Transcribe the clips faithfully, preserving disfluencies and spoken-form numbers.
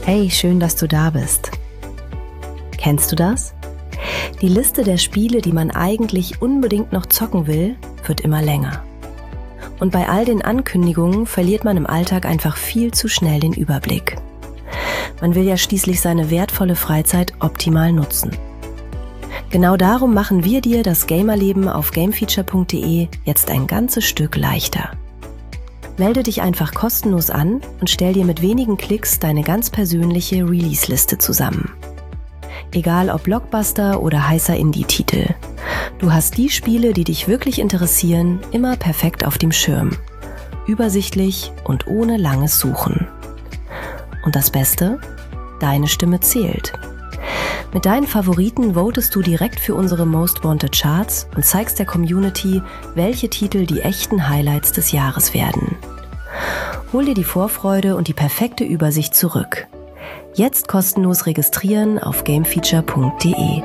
Hey, schön, dass du da bist. Kennst du das? Die Liste der Spiele, die man eigentlich unbedingt noch zocken will, wird immer länger. Und bei all den Ankündigungen verliert man im Alltag einfach viel zu schnell den Überblick. Man will ja schließlich seine wertvolle Freizeit optimal nutzen. Genau darum machen wir dir das Gamerleben auf gamefeature punkt de jetzt ein ganzes Stück leichter. Melde dich einfach kostenlos an und stell dir mit wenigen Klicks deine ganz persönliche Release-Liste zusammen. Egal ob Blockbuster oder heißer Indie-Titel. Du hast die Spiele, die dich wirklich interessieren, immer perfekt auf dem Schirm. Übersichtlich und ohne langes Suchen. Und das Beste? Deine Stimme zählt. Mit deinen Favoriten votest du direkt für unsere Most Wanted Charts und zeigst der Community, welche Titel die echten Highlights des Jahres werden. Hol dir die Vorfreude und die perfekte Übersicht zurück. Jetzt kostenlos registrieren auf gamefeature punkt de.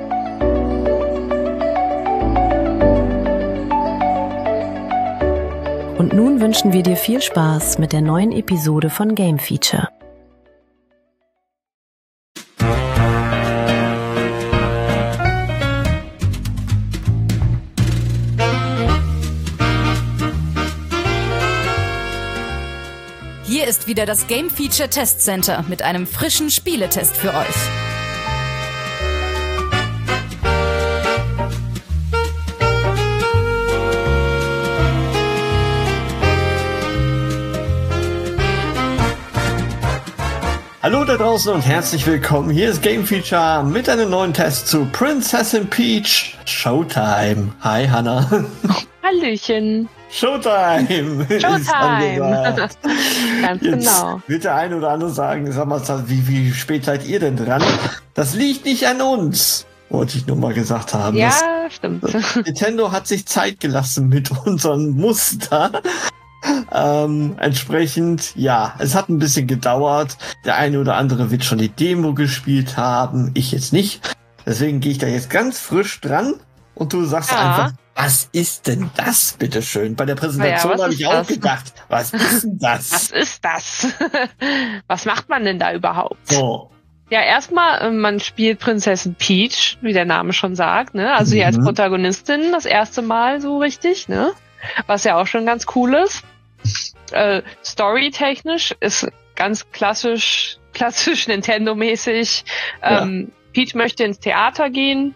Und nun wünschen wir dir viel Spaß mit der neuen Episode von Game Feature. Hier ist wieder das Game Feature Test Center mit einem frischen Spieletest für euch. Hallo da draußen und herzlich willkommen. Hier ist Game Feature mit einem neuen Test zu Prinzessin Peach Showtime. Hi Hannah. Hallöchen. Showtime! Showtime! Ganz Jetzt genau. wird der eine oder andere sagen, sag mal, wie, wie spät seid ihr denn dran? Das liegt nicht an uns, wollte ich nur mal gesagt haben. Ja, das, stimmt. Nintendo hat sich Zeit gelassen mit unserem Muster. Ähm, entsprechend, ja, es hat ein bisschen gedauert. Der eine oder andere wird schon die Demo gespielt haben, ich jetzt nicht. Deswegen gehe ich da jetzt ganz frisch dran und du sagst Ja. einfach, was ist denn das, bitteschön? Bei der Präsentation Ja, was habe ist ich auch das? gedacht, was ist denn das? Was ist das? Was macht man denn da überhaupt? So. Ja, erstmal, äh, man spielt Prinzessin Peach, wie der Name schon sagt, ne? Also hier als Mhm. Protagonistin das erste Mal so richtig, ne? Was ja auch schon ganz cool ist. Äh, Storytechnisch ist ganz klassisch, klassisch Nintendo-mäßig. Ähm, Peach möchte ins Theater gehen.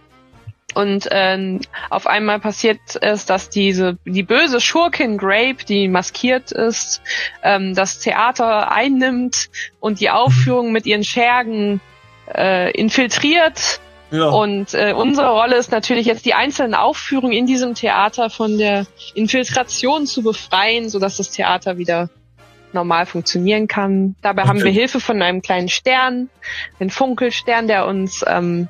Und ähm, auf einmal passiert es, dass diese die böse Schurkin Grape, die maskiert ist, ähm, das Theater einnimmt und die Aufführung mit ihren Schergen äh, infiltriert. Ja. Und äh, unsere Rolle ist natürlich jetzt, die einzelnen Aufführungen in diesem Theater von der Infiltration zu befreien, sodass das Theater wieder normal funktionieren kann. Dabei Okay. haben wir Hilfe von einem kleinen Stern, den Funkelstern, der uns ähm,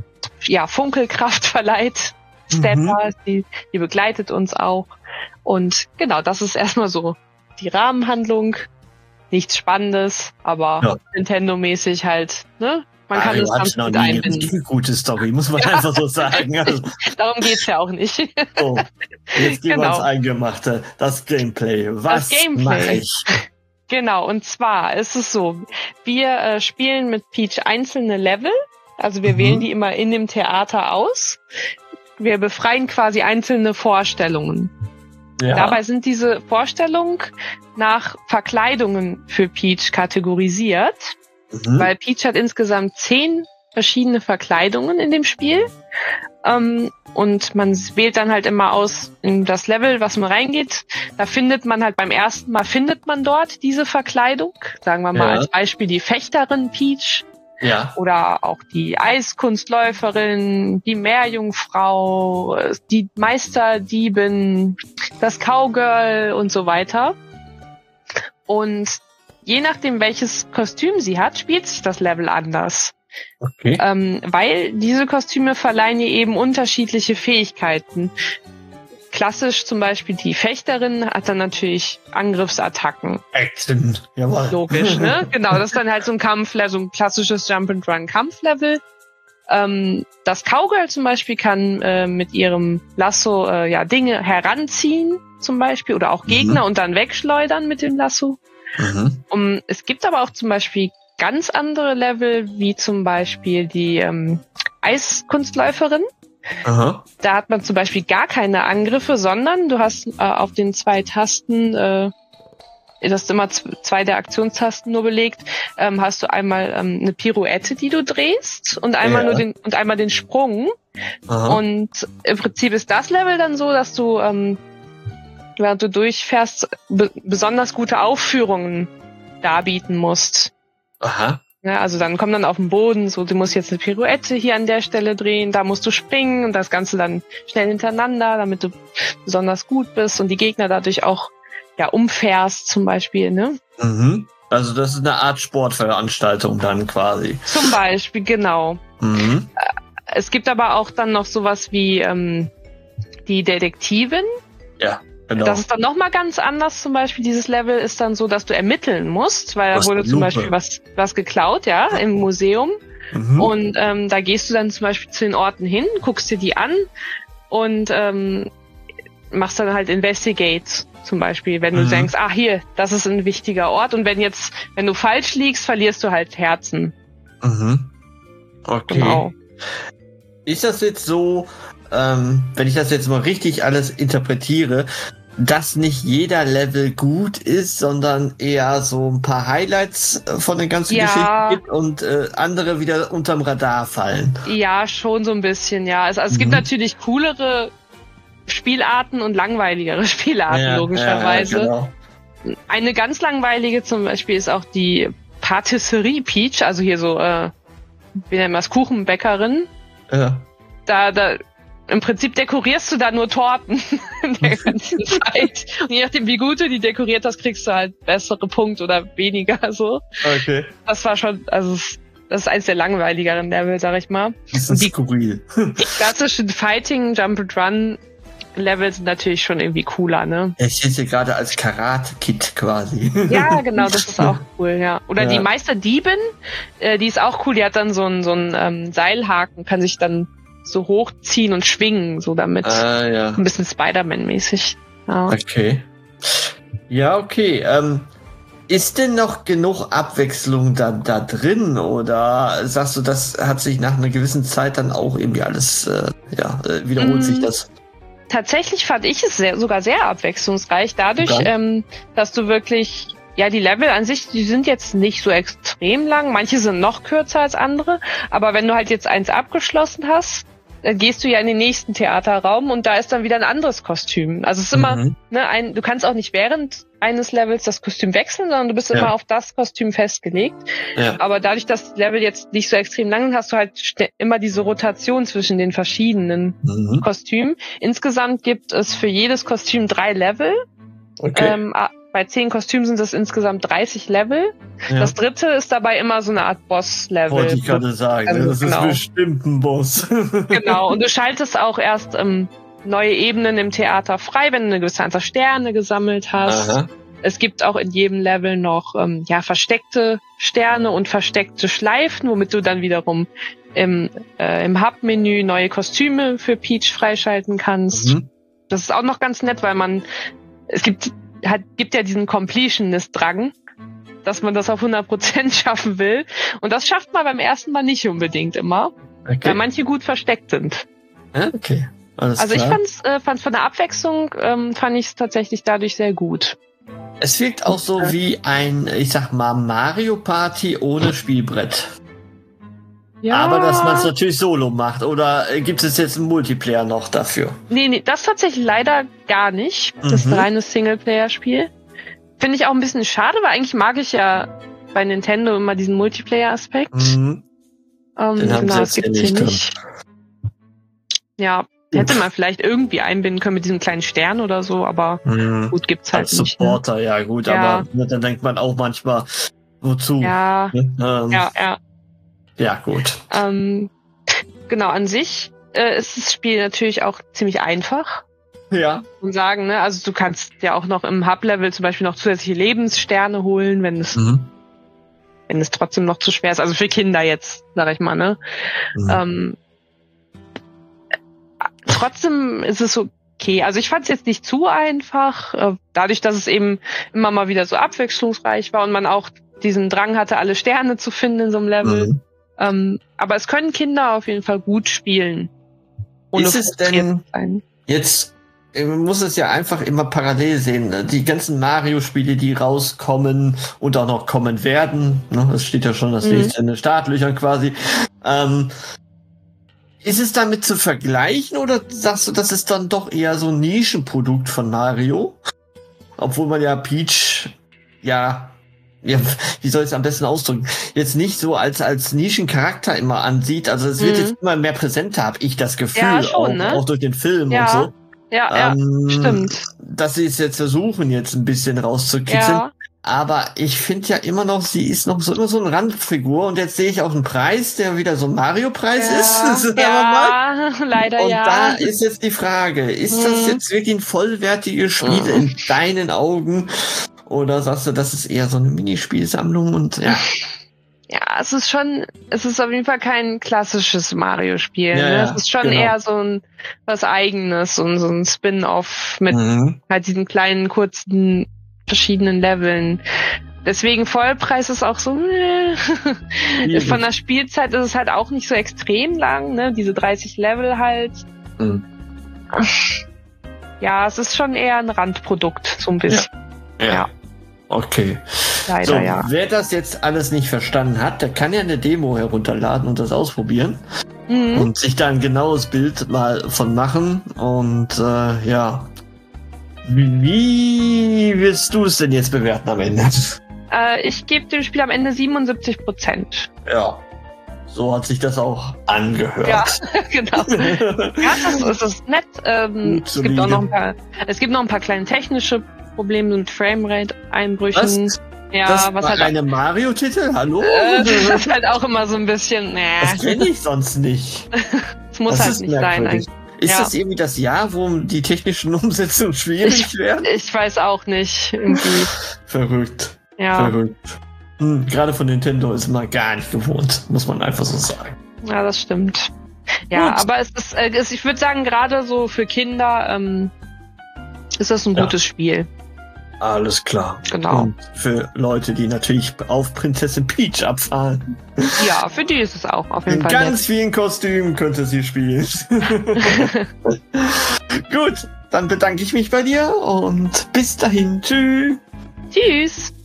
ja, Funkelkraft verleiht. Stepper, Mhm. die, die begleitet uns auch. Und genau, das ist erstmal so die Rahmenhandlung. Nichts Spannendes, aber Ja. Nintendo-mäßig halt, ne? Man kann Mario es hat ganz noch gut nie einbinden. eine gute Story, muss man einfach so sagen. Also, Darum geht's ja auch nicht. so, jetzt gehen wir Genau. ins Eingemachte. Das Gameplay. Was Gameplay. mache ich? Genau, und zwar ist es so, wir äh, spielen mit Peach einzelne Level. Also wir Mhm. wählen die immer in dem Theater aus. Wir befreien quasi einzelne Vorstellungen. Ja. Dabei sind diese Vorstellungen nach Verkleidungen für Peach kategorisiert, Mhm. weil Peach hat insgesamt zehn verschiedene Verkleidungen in dem Spiel. Ähm, und man wählt dann halt immer aus in das Level, was man reingeht. Da findet man halt beim ersten Mal findet man dort diese Verkleidung. Sagen wir mal Ja. als Beispiel die Fechterin Peach. Ja. Oder auch die Eiskunstläuferin, die Meerjungfrau, die Meisterdiebin, das Cowgirl und so weiter. Und je nachdem, welches Kostüm sie hat, spielt sich das Level anders. Okay. Ähm, weil diese Kostüme verleihen ihr eben unterschiedliche Fähigkeiten. Klassisch zum Beispiel die Fechterin hat dann natürlich Angriffsattacken. Action. Jawohl. Logisch, ne? Genau, das ist dann halt so ein Kampflevel, so ein klassisches Jump-and-Run-Kampflevel. Ähm, das Cowgirl zum Beispiel kann äh, mit ihrem Lasso äh, ja Dinge heranziehen, zum Beispiel, oder auch Gegner Mhm. und dann wegschleudern mit dem Lasso. Mhm. Um, es gibt aber auch zum Beispiel ganz andere Level, wie zum Beispiel die ähm, Eiskunstläuferin. Aha. Da hat man zum Beispiel gar keine Angriffe, sondern du hast äh, auf den zwei Tasten, äh, das ist immer z- zwei der Aktionstasten nur belegt, ähm, hast du einmal ähm, eine Pirouette, die du drehst und einmal Ja. nur den und einmal den Sprung. Aha. Und im Prinzip ist das Level dann so, dass du, ähm, während du durchfährst, be- besonders gute Aufführungen darbieten musst. Aha. Ja, also dann kommt dann auf den Boden, so du musst jetzt eine Pirouette hier an der Stelle drehen, da musst du springen und das Ganze dann schnell hintereinander, damit du besonders gut bist und die Gegner dadurch auch ja umfährst zum Beispiel, ne? Mhm. Also das ist eine Art Sportveranstaltung dann quasi. Zum Beispiel, genau. Mhm. Es gibt aber auch dann noch sowas wie ähm, die Detektivin. Ja, genau. Das ist dann nochmal ganz anders. Zum Beispiel dieses Level ist dann so, dass du ermitteln musst, weil da Was wurde eine zum Lupe. Beispiel was, was geklaut, ja, im Museum. Mhm. Und ähm, da gehst du dann zum Beispiel zu den Orten hin, guckst dir die an und ähm, machst dann halt Investigate zum Beispiel, wenn du Mhm. denkst, ah hier, das ist ein wichtiger Ort und wenn jetzt, wenn du falsch liegst, verlierst du halt Herzen. Mhm. Okay. Genau. Ist das jetzt so, ähm, wenn ich das jetzt mal richtig alles interpretiere, dass nicht jeder Level gut ist, sondern eher so ein paar Highlights äh, von den ganzen Ja. Geschichten gibt und äh, andere wieder unterm Radar fallen? Ja, schon so ein bisschen, ja. Es, also es gibt Mhm. natürlich coolere Spielarten und langweiligere Spielarten, logischerweise. Ja, genau. Eine ganz langweilige zum Beispiel ist auch die Patisserie Peach, also hier so, äh, wie nennt man das, Kuchenbäckerin. Ja. Da, da, im Prinzip dekorierst du da nur Torten in der ganzen Zeit. Und je nachdem, wie gut du die dekoriert hast, kriegst du halt bessere Punkte oder weniger, so. Okay. Das war schon, also, es- das ist eins der langweiligeren Level, sag ich mal. Das Und ist die- skurril. Die klassischen Fighting, Jump and Run Level sind natürlich schon irgendwie cooler, ne? Ich sehe hier gerade als Karate-Kid quasi. Ja, genau, das ist auch cool, ja. Oder Ja. die Meisterdiebin, äh, die ist auch cool, die hat dann so einen so einen ähm, Seilhaken, kann sich dann so hochziehen und schwingen, so damit. Ah, ja. Ein bisschen Spider-Man-mäßig. Ja. Okay. Ja, okay. Ähm, ist denn noch genug Abwechslung da, da drin? Oder sagst du, das hat sich nach einer gewissen Zeit dann auch irgendwie alles, äh, ja, äh, wiederholt Mm. sich das? Tatsächlich fand ich es sehr, sogar sehr abwechslungsreich, dadurch, Okay. ähm, dass du wirklich, ja, die Level an sich, die sind jetzt nicht so extrem lang, manche sind noch kürzer als andere, aber wenn du halt jetzt eins abgeschlossen hast, dann gehst du ja in den nächsten Theaterraum und da ist dann wieder ein anderes Kostüm. Also es ist immer, Mhm. ne, ein, du kannst auch nicht während eines Levels das Kostüm wechseln, sondern du bist Ja. immer auf das Kostüm festgelegt. Ja. Aber dadurch, dass das Level jetzt nicht so extrem lang ist, hast du halt ste- immer diese Rotation zwischen den verschiedenen Mhm. Kostüm. Insgesamt gibt es für jedes Kostüm drei Level. Okay. Ähm, a- bei zehn Kostümen sind es insgesamt dreißig Level. ja. Das dritte ist dabei immer so eine Art Boss-Level. Wollte ich gerade sagen. Also, das genau. ist bestimmt ein Boss. Genau. Und du schaltest auch erst ähm, neue Ebenen im Theater frei, wenn du eine gewisse Anzahl Sterne gesammelt hast. Aha. Es gibt auch in jedem Level noch ähm, ja versteckte Sterne und versteckte Schleifen, womit du dann wiederum im, äh, im Hub-Menü neue Kostüme für Peach freischalten kannst. Mhm. Das ist auch noch ganz nett, weil man, es gibt, hat, gibt ja diesen Completionist-Drang, dass man das auf hundert Prozent schaffen will. Und das schafft man beim ersten Mal nicht unbedingt immer, weil Okay. manche gut versteckt sind. Ja, okay. Alles Also ich klar. fand's, äh, fand's von der Abwechslung, ähm, fand ich es tatsächlich dadurch sehr gut. Es wirkt auch so wie ein, ich sag mal, Mario Party ohne Spielbrett. Ja. Aber dass man es natürlich solo macht. Oder äh, gibt es jetzt einen Multiplayer noch dafür? Nee, nee, das tatsächlich leider gar nicht. Das ist Mhm. ein reines Singleplayer-Spiel. Finde ich auch ein bisschen schade, weil eigentlich mag ich ja bei Nintendo immer diesen Multiplayer-Aspekt. Mhm. Ähm, Den haben sie genau, das jetzt hier gibt's nicht hier drin. nicht. Ja, hätte man vielleicht irgendwie einbinden können mit diesem kleinen Stern oder so, aber Mhm. gut, gibt's halt Als nicht. Ne? Supporter, ja gut, Ja. aber ne, dann denkt man auch manchmal, wozu? Ja, Ne? Ähm, ja, ja. ja, gut. Ähm, genau, an sich äh, ist das Spiel natürlich auch ziemlich einfach. Ja. Und sagen, ne, also du kannst ja auch noch im Hub-Level zum Beispiel noch zusätzliche Lebenssterne holen, wenn es, Mhm. wenn es trotzdem noch zu schwer ist. Also für Kinder jetzt, sag ich mal, ne? Mhm. Ähm, trotzdem ist es okay. Also ich fand es jetzt nicht zu einfach, äh, dadurch, dass es eben immer mal wieder so abwechslungsreich war und man auch diesen Drang hatte, alle Sterne zu finden in so einem Level. Mhm. Ähm, aber es können Kinder auf jeden Fall gut spielen. Ohne Ist es frustriert denn zu sein. jetzt, man muss es ja einfach immer parallel sehen. Die ganzen Mario-Spiele, die rauskommen und auch noch kommen werden, ne, das steht ja schon das Mhm. nächste in den Startlöchern quasi. Ähm, ist es damit zu vergleichen oder sagst du, das ist dann doch eher so ein Nischenprodukt von Mario? Obwohl man ja Peach, ja, ja, wie soll ich es am besten ausdrücken? Jetzt nicht so als als Nischencharakter immer ansieht. Also es wird Mhm. jetzt immer mehr präsenter, habe ich das Gefühl, Ja, schon, auch, ne? auch durch den Film Ja. und so. Ja, ja, Ähm, stimmt. Dass sie es jetzt versuchen, jetzt ein bisschen rauszukitzeln. Ja, Aber ich finde ja immer noch, sie ist noch so immer so eine Randfigur. Und jetzt sehe ich auch einen Preis, der wieder so ein Mario-Preis ist. ja, sagen wir mal. ja leider Und ja. da ist jetzt die Frage, ist das Mhm. jetzt wirklich ein vollwertiges Spiel Mhm. in deinen Augen? Oder sagst du, das ist eher so eine Minispielsammlung und ja. Ja, es ist schon, es ist auf jeden Fall kein klassisches Mario-Spiel. Ja, ne? ja, Es ist schon genau. eher so ein was Eigenes und so ein Spin-off mit Mhm. halt diesen kleinen, kurzen, verschiedenen Leveln. Deswegen Vollpreis ist auch so, äh, Schwierig. von der Spielzeit ist es halt auch nicht so extrem lang, ne? Diese dreißig Level halt. Mhm. Ja, es ist schon eher ein Randprodukt, so ein bisschen. Ja. Okay. Leider, So, ja. wer das jetzt alles nicht verstanden hat, der kann ja eine Demo herunterladen und das ausprobieren Mhm. und sich da ein genaues Bild mal von machen. Und äh, ja, wie wirst du es denn jetzt bewerten am Ende? Äh, ich gebe dem Spiel am Ende siebenundsiebzig Prozent. Ja, so hat sich das auch angehört. Ja, genau. Ja, es ist, es ist nett. Ähm, Gut, es gibt auch solide. noch ein paar, es gibt noch ein paar kleine technische Probleme mit Framerate-Einbrüchen. Was? Ja, das was war halt eine Mario-Titel? Hallo? äh, das ist halt auch immer so ein bisschen, Das nee, kenne ich sonst nicht. es muss das halt ist nicht sein. merkwürdig. eigentlich. Ist Ja. das irgendwie das Jahr, wo die technischen Umsetzungen schwierig werden? Ich weiß auch nicht, irgendwie. Verrückt. Ja, Verrückt. Hm, gerade von Nintendo ist man gar nicht gewohnt, muss man einfach so sagen. ja, das stimmt. Ja, Gut. aber es ist, äh, es, ich würde sagen, gerade so für Kinder ähm, ist das ein Ja. gutes Spiel. Alles klar. Genau. Und für Leute, die natürlich auf Prinzessin Peach abfahren. Ja, für die ist es auch auf jeden In Fall ganz vielen Kostümen könnte sie spielen. Gut, dann bedanke ich mich bei dir und bis dahin. Tschüss. nett. Tschüss.